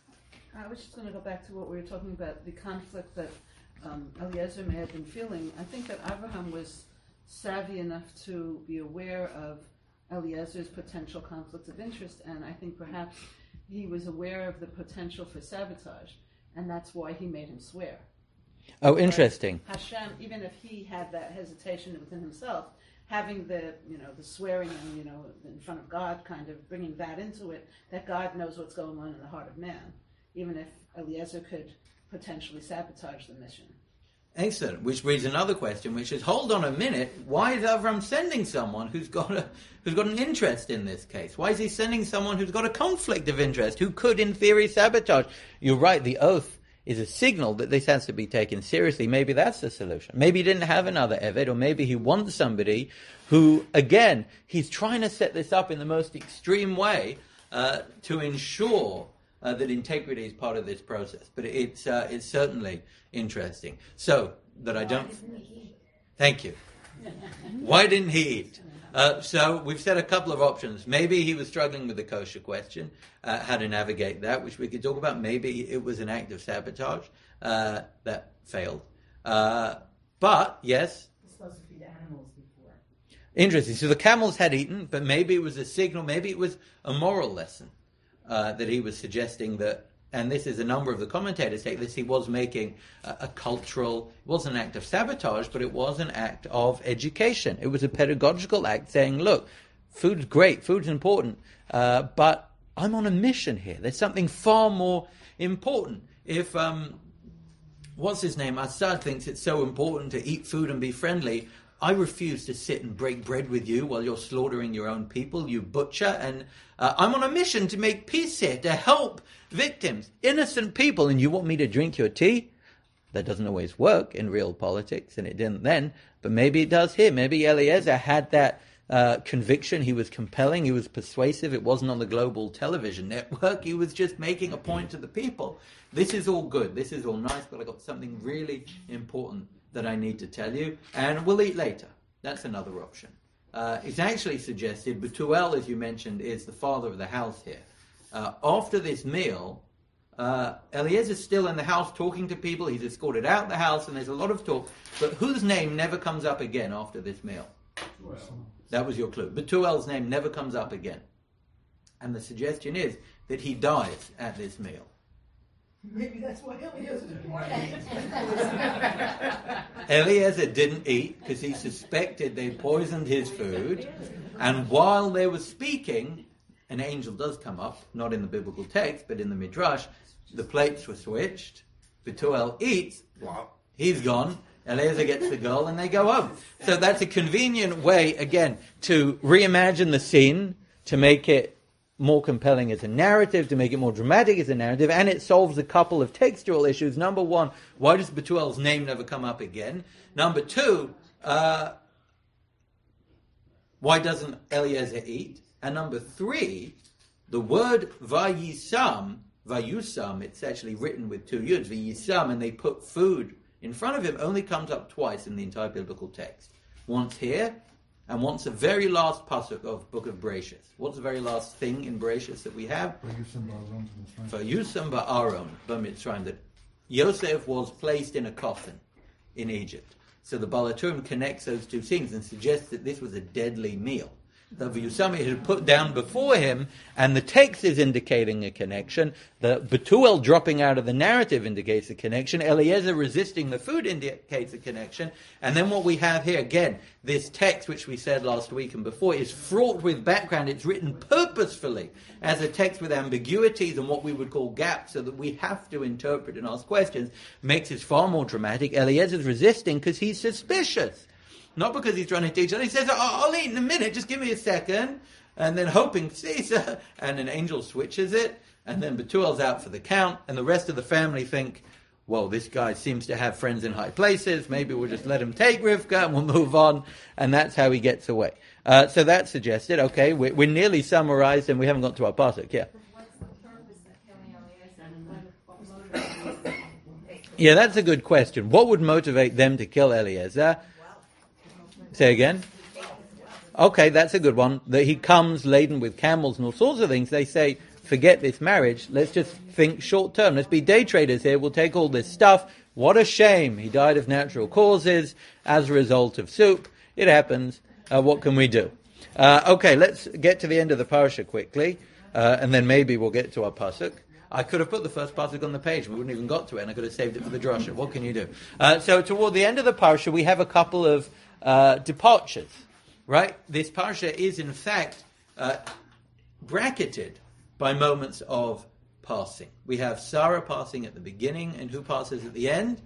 I was just going to go back to what we were talking about, the conflict that um, Eliezer may have been feeling. I think that Abraham was savvy enough to be aware of Eliezer's potential conflicts of interest, and I think perhaps he was aware of the potential for sabotage, and that's why he made him swear. Oh, interesting. But Hashem, even if he had that hesitation within himself, having the, you know, the swearing and, you know, in front of God, kind of bringing that into it, that God knows what's going on in the heart of man, even if Eliezer could potentially sabotage the mission. Excellent, which brings another question, which is, hold on a minute, why is Avram sending someone who's got a who's got an interest in this case? Why is he sending someone who's got a conflict of interest, who could, in theory, sabotage? You're right, the oath is a signal that this has to be taken seriously. Maybe that's the solution. Maybe he didn't have another Eved, or maybe he wants somebody who, again, he's trying to set this up in the most extreme way uh, to ensure Uh, that integrity is part of this process, but it's uh, it's certainly interesting. So that I don't. Thank you. Why didn't he eat? Uh, so we've said a couple of options. Maybe he was struggling with the kosher question, uh, how to navigate that, which we could talk about. Maybe it was an act of sabotage uh, that failed. Uh, but yes. It's supposed to feed animals before. Interesting. So the camels had eaten, but maybe it was a signal. Maybe it was a moral lesson. Uh, that he was suggesting that, and this is a number of the commentators take this, he was making a, a cultural, it wasn't an act of sabotage, but it was an act of education. It was a pedagogical act saying, look, food's great, food's important, uh, but I'm on a mission here. There's something far more important. If, um, what's his name, Assad thinks it's so important to eat food and be friendly, I refuse to sit and break bread with you while you're slaughtering your own people, you butcher, and uh, I'm on a mission to make peace here, to help victims, innocent people, and you want me to drink your tea? That doesn't always work in real politics, and it didn't then, but maybe it does here. Maybe Eliezer had that uh, conviction, he was compelling, he was persuasive, it wasn't on the global television network, he was just making a point to the people. This is all good, this is all nice, but I got something really important that I need to tell you, and we'll eat later. That's another option. Uh, it's actually suggested, Betuel, as you mentioned, is the father of the house here. Uh, after this meal, uh, Eliezer's still in the house talking to people, he's escorted out the house, and there's a lot of talk, but whose name never comes up again after this meal? That was your clue. Betuel's name never comes up again. And the suggestion is that he dies at this meal. Maybe that's why Eliezer was born. Eliezer didn't eat because he suspected they poisoned his food. And while they were speaking, an angel does come up, not in the biblical text, but in the Midrash. The plates were switched. Betuel eats. He's gone. Eliezer gets the girl and they go home. So that's a convenient way, again, to reimagine the scene, to make it more compelling as a narrative, to make it more dramatic as a narrative, and it solves a couple of textual issues. Number one, why does Betuel's name never come up again? Number two, uh, why doesn't Eliezer eat? And number three, the word Vayisam, Vayusam, it's actually written with two yuds, Vayisam, and they put food in front of him, only comes up twice in the entire biblical text. Once here, and once the very last pasuk of Book of Bereshis. What's the very last thing in Bereshis that we have? Vayusam ba'aron b'mitzrayim, that Yosef was placed in a coffin in Egypt. So the Baal HaTurim connects those two things and suggests that this was a deadly meal. The Vayusam had put down before him, and the text is indicating a connection. The Betuel dropping out of the narrative indicates a connection. Eliezer resisting the food indicates a connection. And then what we have here, again, this text, which we said last week and before, is fraught with background. It's written purposefully as a text with ambiguities and what we would call gaps, so that we have to interpret and ask questions. Makes it far more dramatic. Eliezer's resisting because he's suspicious. Not because he's trying to teach us. He says, oh, I'll eat in a minute, just give me a second. And then hoping Caesar, and an angel switches it, and then Betuel's out for the count, and the rest of the family think, well, this guy seems to have friends in high places, maybe we'll just let him take Rivka and we'll move on, and that's how he gets away. Uh, so that's suggested. Okay, we're, we're nearly summarized, and we haven't got to our pasuk. Yeah. Yeah, that's a good question. What would motivate them to kill Eliezer? Say again? Okay, that's a good one. That he comes laden with camels and all sorts of things. They say, forget this marriage. Let's just think short term. Let's be day traders here. We'll take all this stuff. What a shame. He died of natural causes as a result of soup. It happens. Uh, what can we do? Uh, okay, let's get to the end of the parasha quickly. Uh, and then maybe we'll get to our pasuk. I could have put the first pasuk on the page. We wouldn't even got to it. And I could have saved it for the drasha. What can you do? Uh, so toward the end of the parasha, we have a couple of Uh, departures, right? This parsha is in fact uh, bracketed by moments of passing. We have Sarah passing at the beginning, and who passes at the end?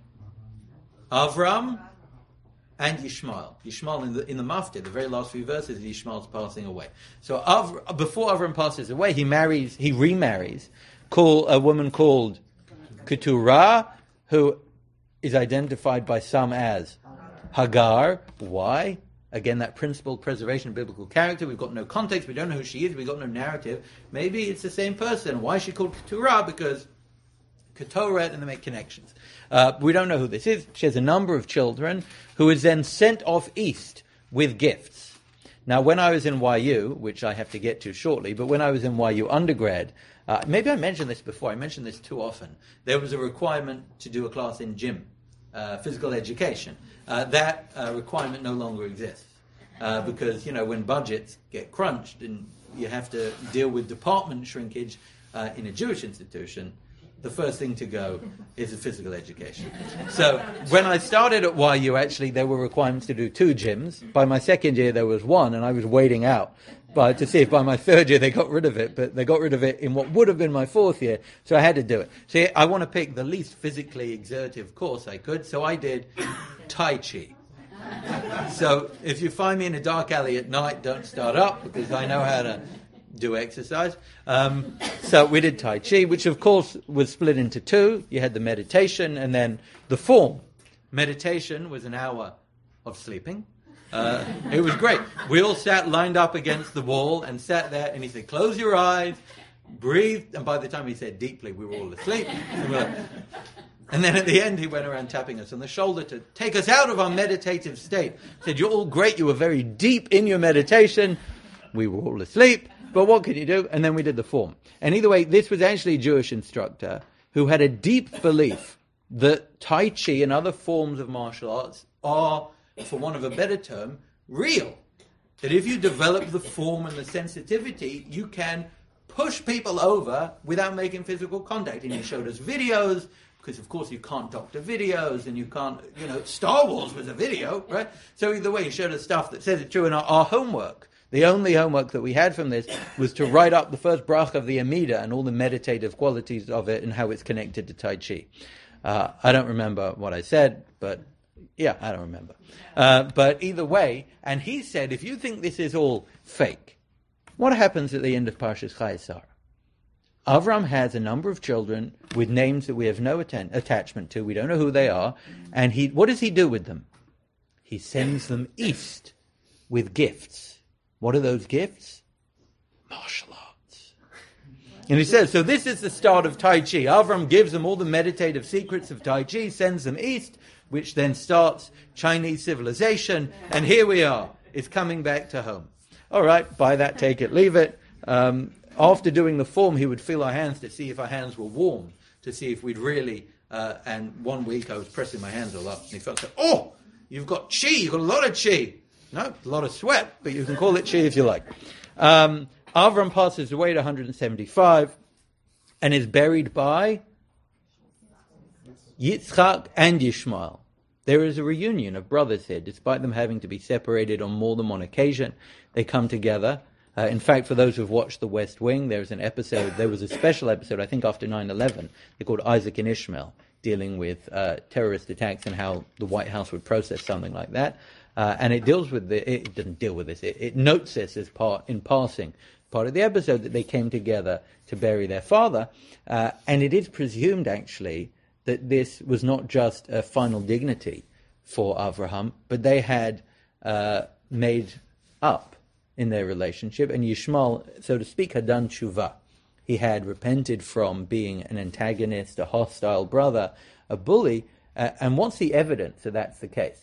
Avram and Yishmael. Yishmael in the in the Maftir, the very last few verses, Yishmael's passing away. So Av- before Avram passes away, he marries, he remarries, call a woman called Keturah, who is identified by some as Hagar. Why? Again, that principled preservation of biblical character. We've got no context. We don't know who she is. We've got no narrative. Maybe it's the same person. Why is she called Keturah? Because Ketoret, and they make connections. Uh, we don't know who this is. She has a number of children who is then sent off east with gifts. Now, when I was in Y U, which I have to get to shortly, but when I was in Y U undergrad, uh, maybe I mentioned this before. I mentioned this too often. There was a requirement to do a class in gym, uh, physical education. Uh, that uh, requirement no longer exists uh, because, you know, when budgets get crunched and you have to deal with department shrinkage uh, in a Jewish institution, the first thing to go is a physical education. So when I started at Y U, actually, there were requirements to do two gyms. By my second year, there was one, and I was waiting out but to see if by my third year they got rid of it. But they got rid of it in what would have been my fourth year, so I had to do it. So I want to pick the least physically exertive course I could, so I did Tai Chi. So if you find me in a dark alley at night, don't start up, because I know how to do exercise. Um, so we did Tai Chi, which of course was split into two. You had the meditation and then the form. Meditation was an hour of sleeping. Uh, it was great. We all sat lined up against the wall and sat there, and he said, close your eyes, breathe, and by the time he said deeply, we were all asleep. And, we were, and then at the end, he went around tapping us on the shoulder to take us out of our meditative state. He said, you're all great, you were very deep in your meditation. We were all asleep, but what could you do? And then we did the form. And either way, this was actually a Jewish instructor who had a deep belief that Tai Chi and other forms of martial arts are, for want of a better term, real. That if you develop the form and the sensitivity, you can push people over without making physical contact. And he showed us videos, because of course you can't doctor videos, and you can't, you know, Star Wars was a video, right? So either way, he showed us stuff that says it's true. In our, our homework, the only homework that we had from this was to write up the first brach of the Amida and all the meditative qualities of it and how it's connected to Tai Chi. Uh, I don't remember what I said, but yeah, I don't remember. Uh, but either way, and he said, if you think this is all fake, what happens at the end of Parshas Chayei Sarah? Avram has a number of children with names that we have no atten- attachment to. We don't know who they are. And he, what does he do with them? He sends them east with gifts. What are those gifts? Martial arts. And he says, so this is the start of Tai Chi. Avram gives them all the meditative secrets of Tai Chi, sends them east, which then starts Chinese civilization. And here we are. It's coming back to home. All right, buy that, take it, leave it. Um, after doing the form, he would feel our hands to see if our hands were warm, to see if we'd really... Uh, and one week I was pressing my hands all up, and he felt like, oh, you've got chi, you've got a lot of chi. No, a lot of sweat, but you can call it chi if you like. Um, Avram passes away at one hundred seventy-five and is buried by Yitzchak and Yishmael. There is a reunion of brothers here, despite them having to be separated on more than one occasion. They come together. Uh, in fact, for those who've watched The West Wing, there's an episode, there was a special episode, I think after nine eleven, they're called Isaac and Ishmael, dealing with uh, terrorist attacks and how the White House would process something like that. Uh, and it deals with the, it doesn't deal with this, it, it notes this as part, in passing, part of the episode, that they came together to bury their father. Uh, and it is presumed, actually, that this was not just a final dignity for Avraham, but they had uh, made up in their relationship, and Yishmael, so to speak, had done tshuva. He had repented from being an antagonist, a hostile brother, a bully, uh, and what's the evidence that that's the case?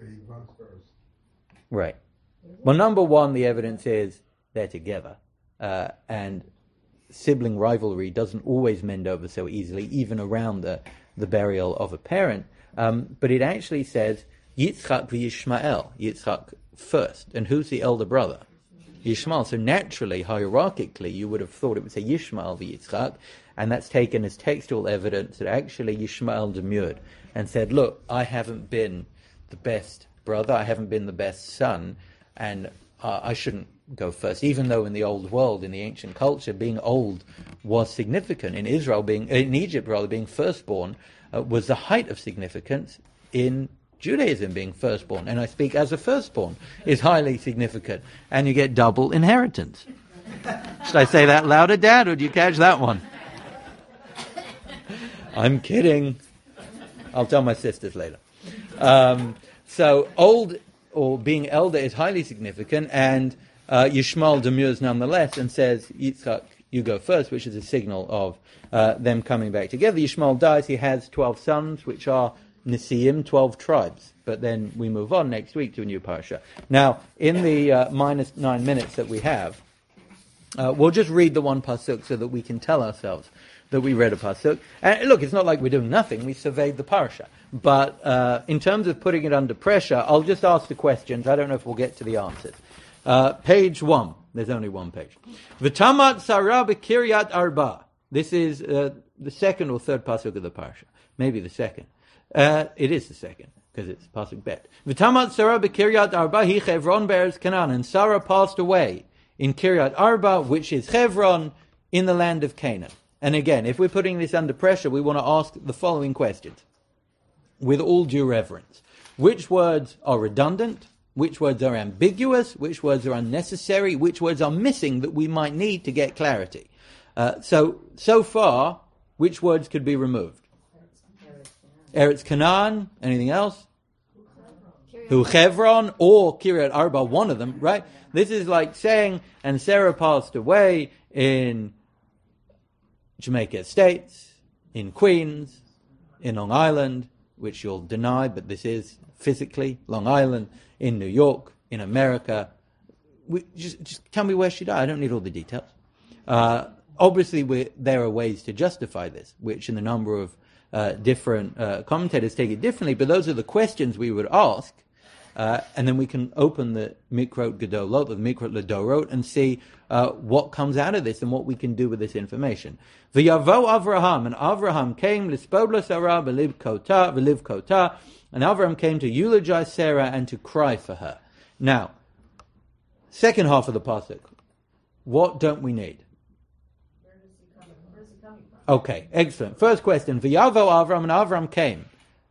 Right. Well, number one, the evidence is they're together, uh, and sibling rivalry doesn't always mend over so easily, even around the, the burial of a parent. Um, but it actually says Yitzchak v'Yishmael, Yitzchak first. And who's the elder brother? Yishmael. So naturally, hierarchically, you would have thought it would say Yishmael v'Yitzchak, and that's taken as textual evidence that actually Yishmael demurred and said, look, I haven't been the best brother, I haven't been the best son, and uh, I shouldn't go first, even though in the old world, in the ancient culture, being old was significant. In Israel, being in Egypt, rather, being firstborn uh, was the height of significance. In Judaism, being firstborn, and I speak as a firstborn, is highly significant, and you get double inheritance. Should I say that louder, Dad, or do you catch that one? I'm kidding. I'll tell my sisters later. Um, so old or being elder is highly significant, and uh, Yishmael demurs nonetheless and says, Yitzchak, you go first, which is a signal of uh, them coming back together. Yishmael dies. He has twelve sons, which are Nesiim, twelve tribes. But then we move on next week to a new parsha. Now, in the uh, minus nine minutes that we have, uh, we'll just read the one pasuk so that we can tell ourselves that we read a pasuk. And look, it's not like we're doing nothing. We surveyed the parsha. But uh, in terms of putting it under pressure, I'll just ask the questions. I don't know if we'll get to the answers. Uh, page one. There's only one page. V'tamat Sarah b'Kiryat Arba. This is uh, the second or third pasuk of the parsha. Maybe the second. Uh, it is the second, because it's pasuk bet. V'tamat Sarah b'Kiryat Arba hi Chevron be'eretz Canaan. And Sarah passed away in Kiryat Arba, which is Chevron, in the land of Canaan. And again, if we're putting this under pressure, we want to ask the following questions, with all due reverence. Which words are redundant? Which words are ambiguous? Which words are unnecessary? Which words are missing that we might need to get clarity? Uh, so, so far, which words could be removed? Eretz Canaan. Anything else? Hu Chevron or Kiryat Arba, one of them, right? This is like saying, and Sarah passed away in Jamaica Estates, in Queens, in Long Island, which you'll deny, but this is physically Long Island, in New York, in America. We, just, just tell me where she died. I don't need all the details. Uh, obviously, we, there are ways to justify this, which in a number of uh, different uh, commentators take it differently, but those are the questions we would ask. Uh, and then we can open the Mikrot Gedolot, the Mikrot Ledorot, and see uh, what comes out of this and what we can do with this information. V'yavo Avraham, and Avraham came, Lispod Sarah, V'liv Kota, V'liv Kota, and Avraham came to eulogize Sarah and to cry for her. Now, second half of the pasuk, what don't we need? Where is he coming, where is he coming from? Okay, excellent. First question, V'yavo Avram, and Avram came.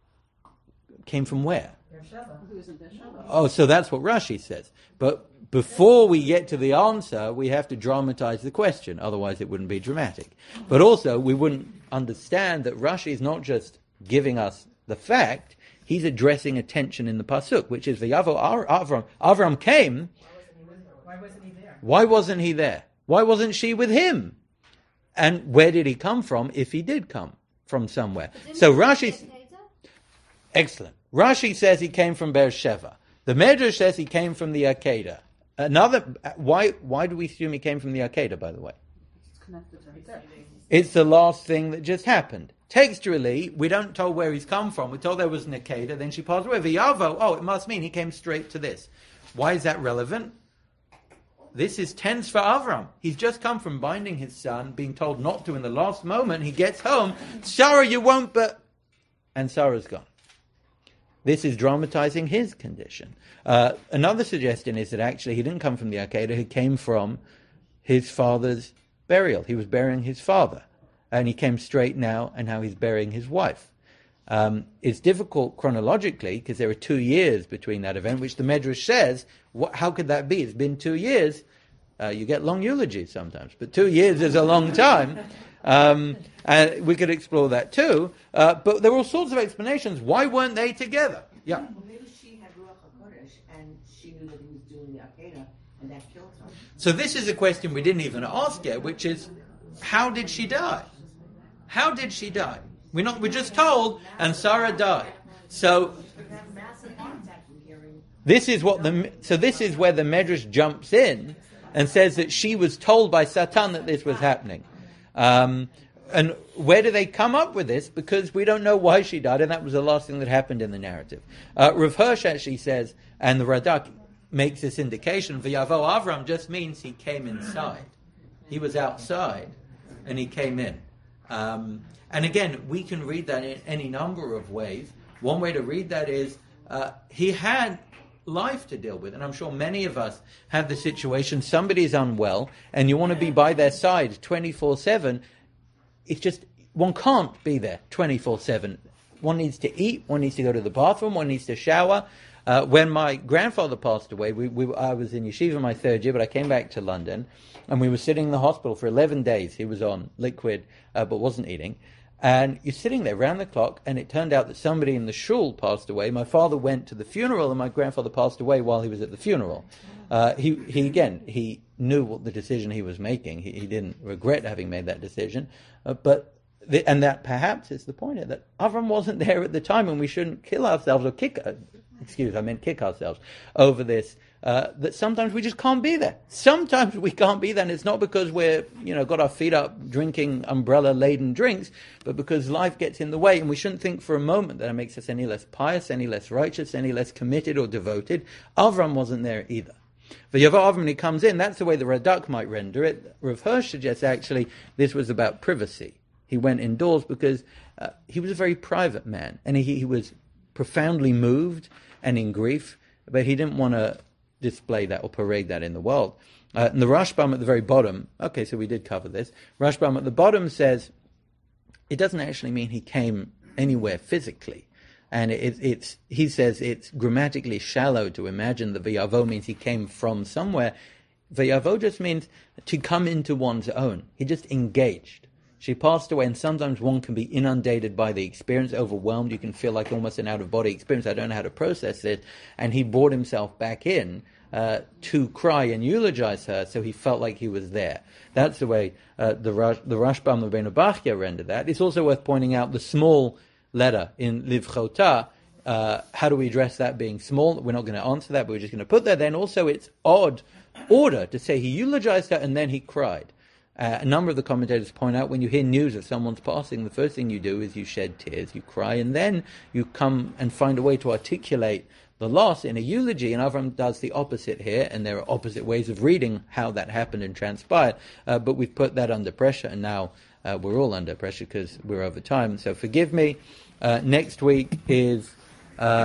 Came from where? Beersheba. He was in Beersheba. Oh, so that's what Rashi says. But before we get to the answer, we have to dramatize the question. Otherwise, it wouldn't be dramatic. But also, we wouldn't understand that Rashi is not just giving us the fact, he's addressing a tension in the pasuk, which is V'yavo Avram. Avram came. Why wasn't he there? Why wasn't he there? Why wasn't she with him? And where did he come from, if he did come from somewhere? So Rashi... Excellent. Rashi says he came from Beersheba. The Medrash says he came from the Akedah. Another, why why do we assume he came from the Akedah, by the way? It's connected to her death. It's the last thing that just happened. Textually, we don't tell where he's come from. We're told there was an Akedah, then she passed away. V'yavo, oh, it must mean he came straight to this. Why is that relevant? This is tense for Avram. He's just come from binding his son, being told not to in the last moment. He gets home. Sarah, you won't, but... And Sarah's gone. This is dramatizing his condition. Uh, another suggestion is that actually he didn't come from the Akedah, he came from his father's burial. He was burying his father. And he came straight now, and now he's burying his wife. Um, it's difficult chronologically, because there are two years between that event, which the Medrash says, what, how could that be? It's been two years. Uh, you get long eulogies sometimes, but two years is a long time. Um, and we could explore that too. Uh, but there were all sorts of explanations. Why weren't they together? Yeah. Well, maybe she had Ruach HaKodesh and she knew that he was doing the Akedah and that killed her. So this is a question we didn't even ask yet, which is, how did she die? How did she die? We're not. We're just told, and Sarah died. So this is what the. So this is where the Medrash jumps in and says that she was told by Satan that this was happening. Um, and where do they come up with this? Because we don't know why she died, and that was the last thing that happened in the narrative. Uh, Rav Hirsch actually says, and the Radak makes this indication, V'yavo Avram just means he came inside. He was outside, and he came in. Um, and again, we can read that in any number of ways. One way to read that is, uh, he had life to deal with, and I'm sure many of us have the situation, somebody's unwell and you want to be by their side twenty-four seven. It's just, one can't be there twenty-four seven. One needs to eat, one needs to go to the bathroom, one needs to shower. Uh, when my grandfather passed away, we, we, I was in yeshiva my third year, but I came back to London and we were sitting in the hospital for eleven days. He was on liquid uh, but wasn't eating. And you're sitting there round the clock, and it turned out that somebody in the shul passed away. My father went to the funeral, and my grandfather passed away while he was at the funeral. Uh, he, he again, he knew what the decision he was making. He, he didn't regret having made that decision. Uh, but the, and that perhaps is the point here, that Avram wasn't there at the time, and we shouldn't kill ourselves or kick, uh, excuse, I meant kick ourselves over this. Uh, that sometimes we just can't be there. Sometimes we can't be there, and it's not because we're, you know, got our feet up drinking umbrella-laden drinks, but because life gets in the way, and we shouldn't think for a moment that it makes us any less pious, any less righteous, any less committed or devoted. Avram wasn't there either. V'yavo Avram, when he comes in, that's the way the Radak might render it. Rav Hirsch suggests actually this was about privacy. He went indoors because uh, he was a very private man, and he, he was profoundly moved and in grief, but he didn't want to display that or parade that in the world. Uh, and the Rashbam at the very bottom, okay, so we did cover this. Rashbam at the bottom says it doesn't actually mean he came anywhere physically. And it, it's he says it's grammatically shallow to imagine that V'yavo means he came from somewhere. V'yavo just means to come into one's own. He just engaged. She passed away, and sometimes one can be inundated by the experience, overwhelmed. You can feel like almost an out-of-body experience. I don't know how to process it. And he brought himself back in uh, to cry and eulogize her, so he felt like he was there. That's the way uh, the Rash, the Rashbam of Rabbeinu Bachya rendered that. It's also worth pointing out the small letter in Liv Chota. Uh, how do we address that being small? We're not going to answer that, but we're just going to put that. Then also it's odd order to say he eulogized her and then he cried. Uh, a number of the commentators point out when you hear news of someone's passing, the first thing you do is you shed tears, you cry, and then you come and find a way to articulate the loss in a eulogy. And Avram does the opposite here, and there are opposite ways of reading how that happened and transpired. Uh, but we've put that under pressure, and now uh, we're all under pressure because we're over time. So forgive me. Uh, next week is... Uh,